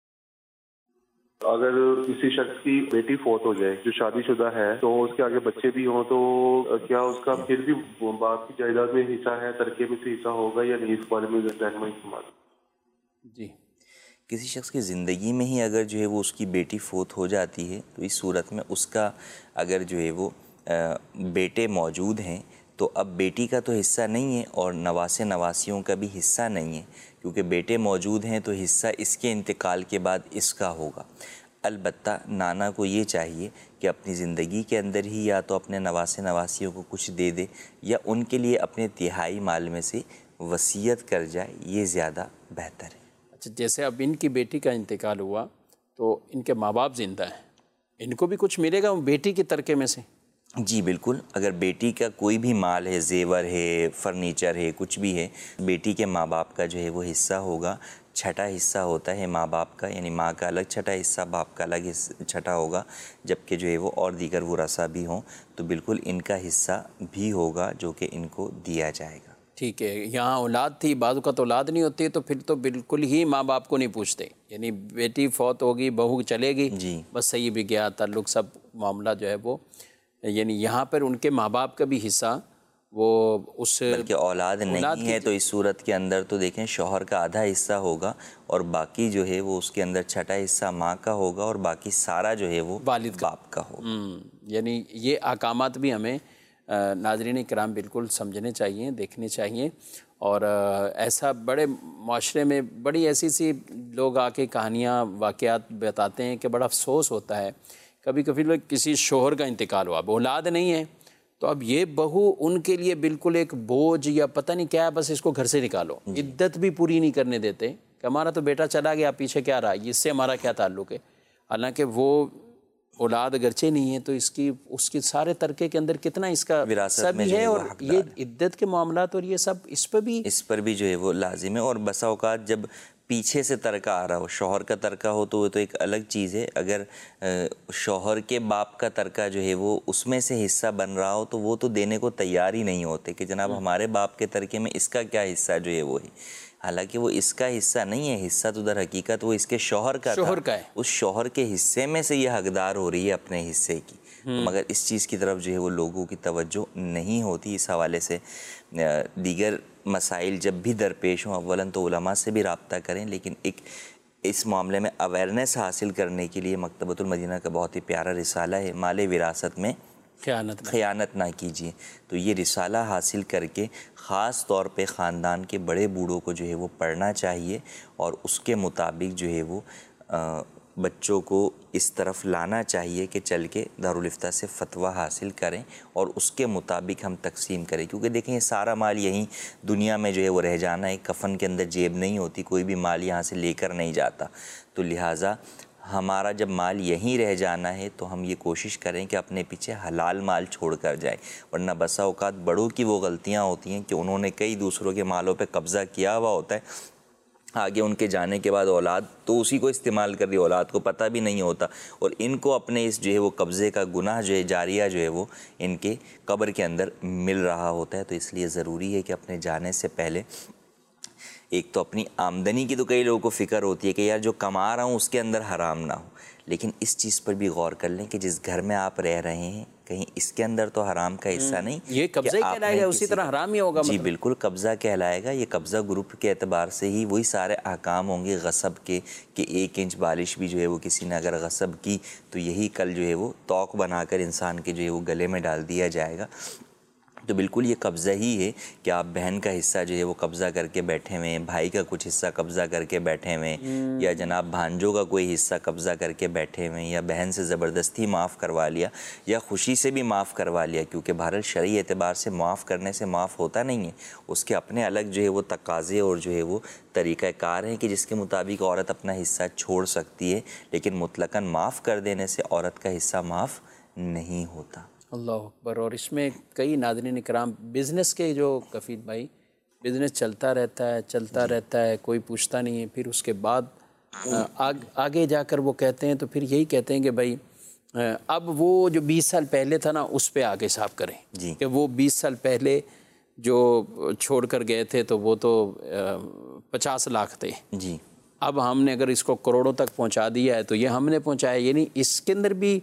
اگر کسی شخص کی بیٹی فوت ہو جائے جو شادی شدہ ہے, تو اس کے آگے بچے بھی ہوں, تو کیا اس کا پھر بھی باپ کی جائیداد میں حصہ ہے, ترکے میں سے حصہ ہوگا یا نہیں, اس بارے میں رہنمائی فرمائیں. جی, کسی شخص کی زندگی میں ہی اگر جو ہے وہ اس کی بیٹی فوت ہو جاتی ہے تو اس صورت میں اس کا اگر جو ہے وہ بیٹے موجود ہیں تو اب بیٹی کا تو حصہ نہیں ہے اور نواسے نواسیوں کا بھی حصہ نہیں ہے، کیونکہ بیٹے موجود ہیں تو حصہ اس کے انتقال کے بعد اس کا ہوگا۔ البتہ نانا کو یہ چاہیے کہ اپنی زندگی کے اندر ہی یا تو اپنے نواسے نواسیوں کو کچھ دے دے یا ان کے لیے اپنے تہائی مال میں سے وصیت کر جائے، یہ زیادہ بہتر ہے۔ اچھا، جیسے اب ان کی بیٹی کا انتقال ہوا تو ان کے ماں باپ زندہ ہیں، ان کو بھی کچھ ملے گا بیٹی کے ترکے میں سے؟ جی بالکل، اگر بیٹی کا کوئی بھی مال ہے، زیور ہے، فرنیچر ہے، کچھ بھی ہے، بیٹی کے ماں باپ کا جو ہے وہ حصہ ہوگا۔ چھٹا حصہ ہوتا ہے ماں باپ کا، یعنی ماں کا الگ چھٹا حصہ، باپ کا الگ چھٹا ہوگا، جبکہ جو ہے وہ اور دیگر ورثاء بھی ہوں تو بالکل ان کا حصہ بھی ہوگا جو کہ ان کو دیا جائے گا۔ ٹھیک ہے، یہاں اولاد تھی، بعض اوقات اولاد نہیں ہوتی تو پھر تو بالکل ہی ماں باپ کو نہیں پوچھتے، یعنی بیٹی فوت ہوگی، بہو چلے گی، جی بس صحیح بھی گیا تعلق سب معاملہ جو ہے وہ، یعنی یہاں پر ان کے ماں باپ کا بھی حصہ وہ اس بلکہ اولاد نہیں ہے تو اس صورت کے اندر تو دیکھیں شوہر کا آدھا حصہ ہوگا اور باقی جو ہے وہ اس کے اندر چھٹا حصہ ماں کا ہوگا اور باقی سارا جو ہے وہ والد باپ کا ہوگا۔ یعنی یہ احکامات بھی ہمیں ناظرین کرام بالکل سمجھنے چاہیے، دیکھنے چاہیے، اور ایسا بڑے معاشرے میں بڑی ایسی سی لوگ آ کے کہانیاں واقعات بتاتے ہیں کہ بڑا افسوس ہوتا ہے۔ کبھی کبھی لوگ کسی شوہر کا انتقال ہوا، اب اولاد نہیں ہے تو اب یہ بہو ان کے لیے بالکل ایک بوجھ یا پتہ نہیں کیا ہے، بس اس کو گھر سے نکالو، عدت بھی پوری نہیں کرنے دیتے کہ ہمارا تو بیٹا چلا گیا، پیچھے کیا رہا، اس سے ہمارا کیا تعلق ہے، حالانکہ وہ اولاد اگرچہ نہیں ہے تو اس کی اس کے سارے ترکے کے اندر کتنا اس کا وراثت میں ہے، اور یہ عدت کے معاملات اور یہ سب اس پہ بھی اس پر بھی جو ہے وہ لازم ہے۔ اور بسا اوقات جب پیچھے سے ترکہ آ رہا ہو، شوہر کا ترکہ ہو تو وہ تو ایک الگ چیز ہے، اگر شوہر کے باپ کا ترکہ جو ہے وہ اس میں سے حصہ بن رہا ہو تو وہ تو دینے کو تیار ہی نہیں ہوتے کہ جناب ہمارے باپ کے ترکے میں اس کا کیا حصہ جو ہے وہ ہے، حالانکہ وہ اس کا حصہ نہیں ہے، حصہ تو در حقیقت وہ اس کے شوہر کا شوہر کا ہے، اس شوہر کے حصے میں سے یہ حقدار ہو رہی ہے اپنے حصے کی، مگر اس چیز کی طرف جو ہے وہ لوگوں کی توجہ نہیں ہوتی۔ اس حوالے سے دیگر مسائل جب بھی درپیش ہوں اولاً تو علماء سے بھی رابطہ کریں، لیکن ایک اس معاملے میں اویئرنیس حاصل کرنے کے لیے مکتبۃ المدینہ کا بہت ہی پیارا رسالہ ہے، مال وراثت میں خیانت خیانت نہ کیجیے، تو یہ رسالہ حاصل کر کے خاص طور پہ خاندان کے بڑے بوڑھوں کو جو ہے وہ پڑھنا چاہیے اور اس کے مطابق جو ہے وہ بچوں کو اس طرف لانا چاہیے کہ چل کے دارالفتہ سے فتویٰ حاصل کریں اور اس کے مطابق ہم تقسیم کریں، کیونکہ دیکھیں یہ سارا مال یہیں دنیا میں جو ہے وہ رہ جانا ہے، کفن کے اندر جیب نہیں ہوتی، کوئی بھی مال یہاں سے لے کر نہیں جاتا، تو لہٰذا ہمارا جب مال یہیں رہ جانا ہے تو ہم یہ کوشش کریں کہ اپنے پیچھے حلال مال چھوڑ کر جائیں، ورنہ بسا اوقات بڑوں کی وہ غلطیاں ہوتی ہیں کہ انہوں نے کئی دوسروں کے مالوں پہ قبضہ کیا ہوا ہوتا ہے، آگے ان کے جانے کے بعد اولاد تو اسی کو استعمال کر رہی، اولاد کو پتہ بھی نہیں ہوتا، اور ان کو اپنے اس جو ہے وہ قبضے کا گناہ جو ہے جاریہ جو ہے وہ ان کے قبر کے اندر مل رہا ہوتا ہے۔ تو اس لیے ضروری ہے کہ اپنے جانے سے پہلے ایک تو اپنی آمدنی کی تو کئی لوگوں کو فکر ہوتی ہے کہ یار جو کما رہا ہوں اس کے اندر حرام نہ ہو، لیکن اس چیز پر بھی غور کر لیں کہ جس گھر میں آپ رہ رہے ہیں کہیں اس کے اندر تو حرام کا حصہ نہیں، یہ قبضہ ہی کہلائے گا، اسی طرح حرام ہی ہوگا۔ جی بالکل قبضہ کہلائے گا، یہ قبضہ گروپ کے اعتبار سے ہی وہی سارے احکام ہوں گے غصب کے، کہ ایک انچ بالش بھی جو ہے وہ کسی نے اگر غصب کی تو یہی کل جو ہے وہ توق بنا کر انسان کے جو ہے وہ گلے میں ڈال دیا جائے گا۔ تو بالکل یہ قبضہ ہی ہے کہ آپ بہن کا حصہ جو ہے وہ قبضہ کر کے بیٹھے ہوئے ہیں، بھائی کا کچھ حصہ قبضہ کر کے بیٹھے ہوئے ہیں، یا جناب بھانجوں کا کوئی حصہ قبضہ کر کے بیٹھے ہوئے ہیں، یا بہن سے زبردستی معاف کروا لیا یا خوشی سے بھی معاف کروا لیا، کیونکہ بہرحال شرعی اعتبار سے معاف کرنے سے معاف ہوتا نہیں ہے، اس کے اپنے الگ جو ہے وہ تقاضے اور جو ہے وہ طریقہ کار ہیں کہ جس کے مطابق عورت اپنا حصہ چھوڑ سکتی ہے، لیکن مطلقاً معاف کر دینے سے عورت کا حصہ معاف نہیں ہوتا۔ اللہ اکبر۔ اور اس میں کئی ناظرین کرام بزنس کے جو کفیل بھائی بزنس چلتا رہتا ہے چلتا رہتا ہے کوئی پوچھتا نہیں ہے، پھر اس کے بعد آگ, آگے جا کر وہ کہتے ہیں تو پھر یہی کہتے ہیں کہ بھائی اب وہ جو بیس سال پہلے تھا نا اس پہ آگے حساب کریں، جی کہ وہ بیس سال پہلے جو چھوڑ کر گئے تھے تو وہ تو پچاس لاکھ تھے، جی اب ہم نے اگر اس کو کروڑوں تک پہنچا دیا ہے تو یہ ہم نے پہنچایا، یعنی اس کے اندر بھی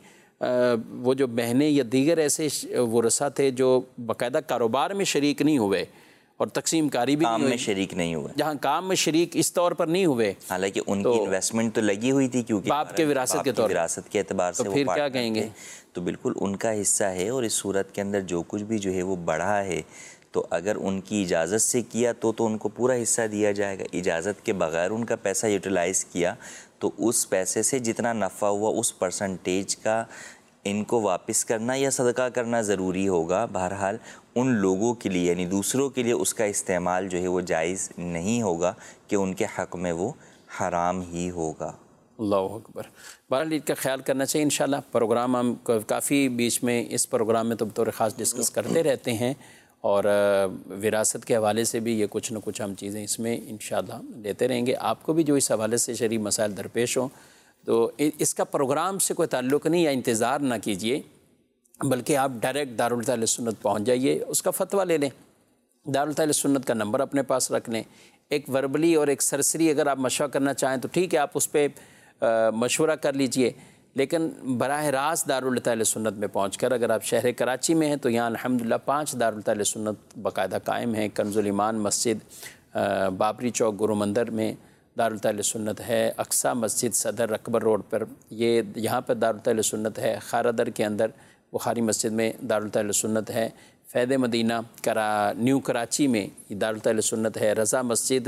وہ جو بہنیں یا دیگر ایسے ورثاء تھے جو باقاعدہ کاروبار میں شریک نہیں ہوئے اور تقسیم کاری بھی کام میں شریک نہیں ہوئے، جہاں کام میں شریک اس طور پر نہیں ہوئے، حالانکہ ان کی انویسٹمنٹ تو لگی ہوئی تھی کیونکہ باپ کے وراثت کے طور پر، وراثت کے اعتبار سے تو وہ پھر کیا پارٹنر کہیں گے؟ تو بالکل ان کا حصہ ہے، اور اس صورت کے اندر جو کچھ بھی جو ہے وہ بڑھا ہے تو اگر ان کی اجازت سے کیا تو تو ان کو پورا حصہ دیا جائے گا، اجازت کے بغیر ان کا پیسہ یوٹیلائز کیا تو اس پیسے سے جتنا نفع ہوا اس پرسنٹیج کا ان کو واپس کرنا یا صدقہ کرنا ضروری ہوگا۔ بہرحال ان لوگوں کے لیے یعنی دوسروں کے لیے اس کا استعمال جو ہے وہ جائز نہیں ہوگا کہ ان کے حق میں وہ حرام ہی ہوگا۔ اللہ اکبر۔ بہرحال اس کا خیال کرنا چاہیے انشاءاللہ۔ پروگرام ہم کافی بیچ میں اس پروگرام میں تو بطور خاص ڈسکس کرتے رہتے ہیں، اور وراثت کے حوالے سے بھی یہ کچھ نہ کچھ ہم چیزیں اس میں انشاءاللہ لیتے رہیں گے۔ آپ کو بھی جو اس حوالے سے شرعی مسائل درپیش ہوں تو اس کا پروگرام سے کوئی تعلق نہیں یا انتظار نہ کیجئے، بلکہ آپ ڈائریکٹ دارالتعلیم سنت پہنچ جائیے، اس کا فتویٰ لے لیں۔ دارالتعلیم سنت کا نمبر اپنے پاس رکھ لیں۔ ایک وربلی اور ایک سرسری اگر آپ مشورہ کرنا چاہیں تو ٹھیک ہے، آپ اس پہ مشورہ کر لیجئے، لیکن براہ راست دارالتعلیم سنت میں پہنچ کر اگر آپ شہر کراچی میں ہیں تو یہاں الحمدللہ پانچ دارالتعلیم سنت باقاعدہ قائم ہیں۔ کنز الایمان مسجد بابری چوک گرو مندر میں دارالتعلیم سنت ہے، اقصی مسجد صدر اکبر روڈ پر یہ یہاں پر دارالتعلیم سنت ہے، خیرادر کے اندر بخاری مسجد میں دارالتعلیم سنت ہے، فیض مدینہ کرا نیو کراچی میں یہ دارالتعلیم سنت ہے، رضا مسجد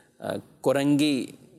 کورنگی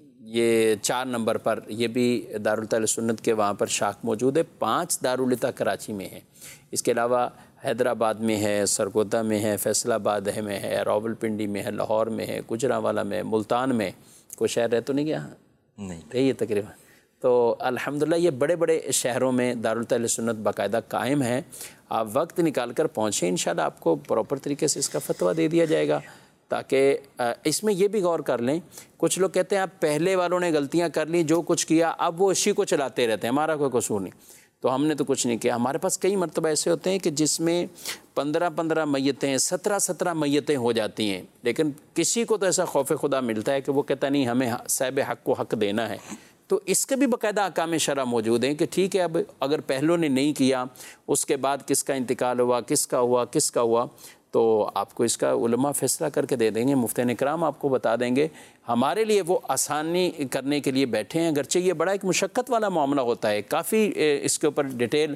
یہ چار نمبر پر یہ بھی دارالتعلیم سنت کے وہاں پر شاخ موجود ہے۔ پانچ دارالتا کراچی میں ہے، اس کے علاوہ حیدرآباد میں ہے، سرگودا میں ہے، فیصل آباد میں ہے، راول پنڈی میں ہے، لاہور میں ہے، گجرانوالہ میں، ملتان میں، کوئی شہر رہ تو نہیں گیا؟ نہیں رہی ہے تقریباً۔ تو الحمدللہ یہ بڑے بڑے شہروں میں دارالتعلیم سنت باقاعدہ قائم ہے۔ آپ وقت نکال کر پہنچیں، انشاءاللہ آپ کو پراپر طریقے سے اس کا فتویٰ دے دیا جائے گا، تاکہ اس میں یہ بھی غور کر لیں۔ کچھ لوگ کہتے ہیں آپ پہلے والوں نے غلطیاں کر لی، جو کچھ کیا اب وہ اسی کو چلاتے رہتے ہیں، ہمارا کوئی قصور نہیں، تو ہم نے تو کچھ نہیں کیا۔ ہمارے پاس کئی مرتبہ ایسے ہوتے ہیں کہ جس میں پندرہ پندرہ میتیں سترہ سترہ میتیں ہو جاتی ہیں، لیکن کسی کو تو ایسا خوف خدا ملتا ہے کہ وہ کہتا نہیں ہمیں صاحب حق کو حق دینا ہے۔ تو اس کے بھی باقاعدہ احکام شرع موجود ہیں کہ ٹھیک ہے، اب اگر پہلوں نے نہیں کیا، اس کے بعد کس کا انتقال ہوا، کس کا ہوا کس کا ہوا تو آپ کو اس کا علماء فیصلہ کر کے دے دیں گے، مفتیان اکرام آپ کو بتا دیں گے۔ ہمارے لیے وہ آسانی کرنے کے لیے بیٹھے ہیں، اگرچہ یہ بڑا ایک مشقت والا معاملہ ہوتا ہے، کافی اس کے اوپر ڈیٹیل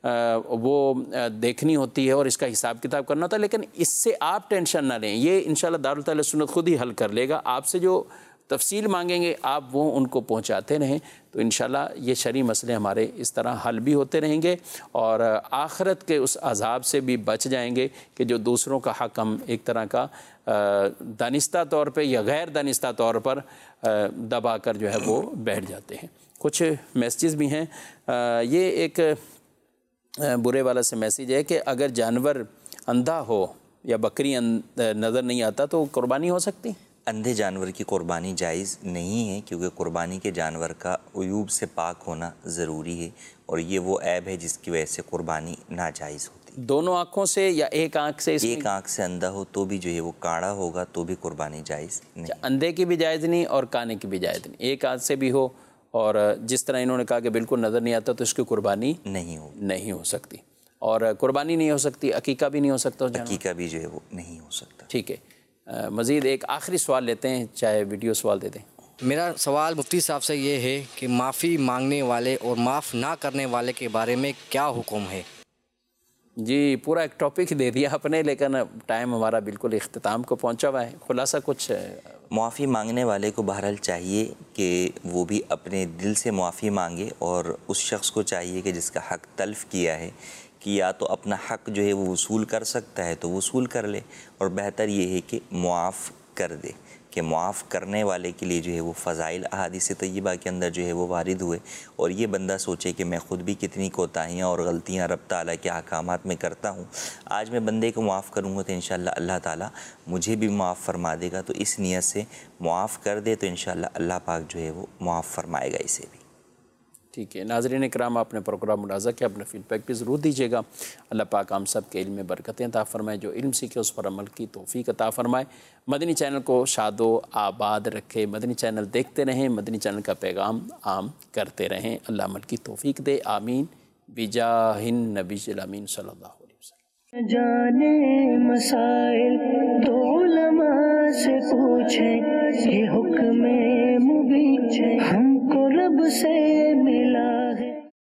وہ دیکھنی ہوتی ہے اور اس کا حساب کتاب کرنا ہوتا ہے، لیکن اس سے آپ ٹینشن نہ لیں، یہ انشاءاللہ دارالتعلیم سنت خود ہی حل کر لے گا۔ آپ سے جو تفصیل مانگیں گے آپ وہ ان کو پہنچاتے رہیں تو انشاءاللہ یہ شرعی مسئلے ہمارے اس طرح حل بھی ہوتے رہیں گے، اور آخرت کے اس عذاب سے بھی بچ جائیں گے کہ جو دوسروں کا حق ہم ایک طرح کا دانستہ طور پہ یا غیر دانستہ طور پر دبا کر جو ہے وہ بیٹھ جاتے ہیں۔ کچھ میسیجز بھی ہیں، یہ ایک برے والا سے میسیج ہے کہ اگر جانور اندھا ہو یا بکری نظر نہیں آتا تو قربانی ہو سکتی؟ اندھے جانور کی قربانی جائز نہیں ہے، کیونکہ قربانی کے جانور کا عیوب سے پاک ہونا ضروری ہے، اور یہ وہ عیب ہے جس کی وجہ سے قربانی ناجائز ہوتی۔ دونوں آنکھوں سے یا ایک آنکھ سے؟ ایک آنکھ سے اندھا ہو تو بھی جو ہے وہ کاڑا ہوگا تو بھی قربانی جائز نہیں۔ اندھے کی بھی جائز نہیں اور کانے کی بھی جائز نہیں، ایک آنکھ سے بھی ہو، اور جس طرح انہوں نے کہا کہ بالکل نظر نہیں آتا تو اس کی قربانی نہیں ہو نہیں ہو سکتی، اور قربانی نہیں ہو سکتی، عقیقہ بھی نہیں ہو سکتا، عقیقہ بھی جو ہے وہ نہیں ہو سکتا۔ ٹھیک ہے، مزید ایک آخری سوال لیتے ہیں، چاہے ویڈیو سوال دے دیں۔ میرا سوال مفتی صاحب سے یہ ہے کہ معافی مانگنے والے اور معاف نہ کرنے والے کے بارے میں کیا حکم ہے؟ جی پورا ایک ٹاپک دے دیا آپ نے، لیکن ٹائم ہمارا بالکل اختتام کو پہنچا ہوا ہے، خلاصہ کچھ؟ معافی مانگنے والے کو بہرحال چاہیے کہ وہ بھی اپنے دل سے معافی مانگے، اور اس شخص کو چاہیے کہ جس کا حق تلف کیا ہے کہ یا تو اپنا حق جو ہے وہ وصول کر سکتا ہے تو وصول کر لے، اور بہتر یہ ہے کہ معاف کر دے، کہ معاف کرنے والے کے لیے جو ہے وہ فضائل احادیث طیبہ کے اندر جو ہے وہ وارد ہوئے، اور یہ بندہ سوچے کہ میں خود بھی کتنی کوتاہیاں اور غلطیاں رب تعالیٰ کے احکامات میں کرتا ہوں، آج میں بندے کو معاف کروں گا تو انشاءاللہ اللہ تعالیٰ مجھے بھی معاف فرما دے گا، تو اس نیت سے معاف کر دے تو انشاءاللہ اللہ پاک جو ہے وہ معاف فرمائے گا اسے بھی۔ ٹھیک ہے ناظرین اکرام، آپ نے پروگرام ملاحظہ کیا، اپنا فیڈ بیک بھی ضرور دیجیے گا۔ اللہ پاک ہم سب کے علم میں برکتیں عطا فرمائے، جو علم سیکھے اس پر عمل کی توفیق عطا فرمائے، مدنی چینل کو شاد و آباد رکھے، مدنی چینل دیکھتے رہیں، مدنی چینل کا پیغام عام کرتے رہیں، اللہ عمل کی توفیق دے، آمین بجاہ النبی الامین صلی اللہ علیہ وسلم۔ جانے مسائل تو علماء पूछे ये हुक्म मुबीन। हम